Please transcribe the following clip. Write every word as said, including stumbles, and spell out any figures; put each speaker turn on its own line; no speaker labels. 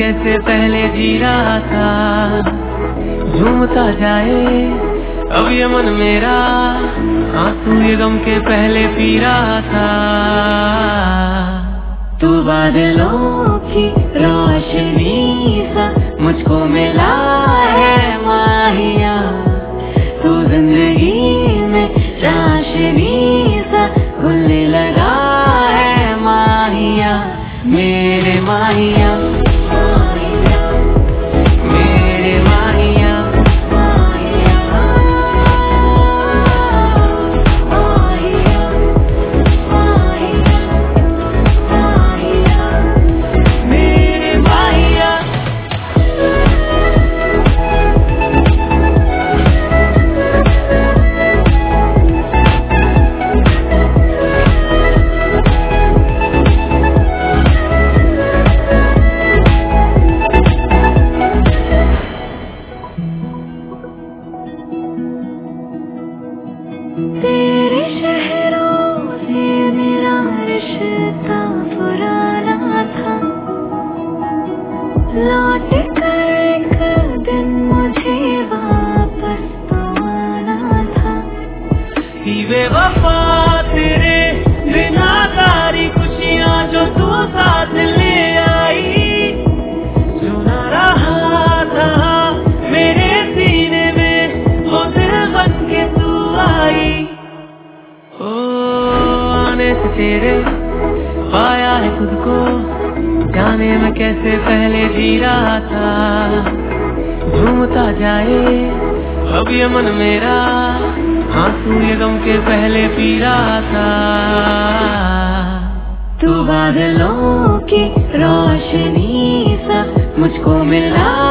कैसे पहले जी रहा था, झूमता जाए अब ये मन मेरा, आंसू ये गम के पहले पी रहा था। तू बादलों की रोशनी सा मुझको मिला है माहिया, तू जिंदगी में चाशनी सा घुलने लगा है माहिया, मेरे माहिया मेरे माहिया।
तेरे शहरों से मेरा रिश्ता पुराना था, लौट कर एक दिन मुझे वापस तो आना था।
बेवफा तेरे बिना सारी खुशियाँ जो तू साथ ले आई, जो ना रहा था मेरे सीने में वो दिल बन के तू आई। ओ आने से तेरे पाया है खुद को, जाने में कैसे पहले जी रहा था, झूमता जाए अब ये मन मेरा, आंसू ये गम के पहले पी रहा था।
तू बादलों की रोशनी सा मुझको मिला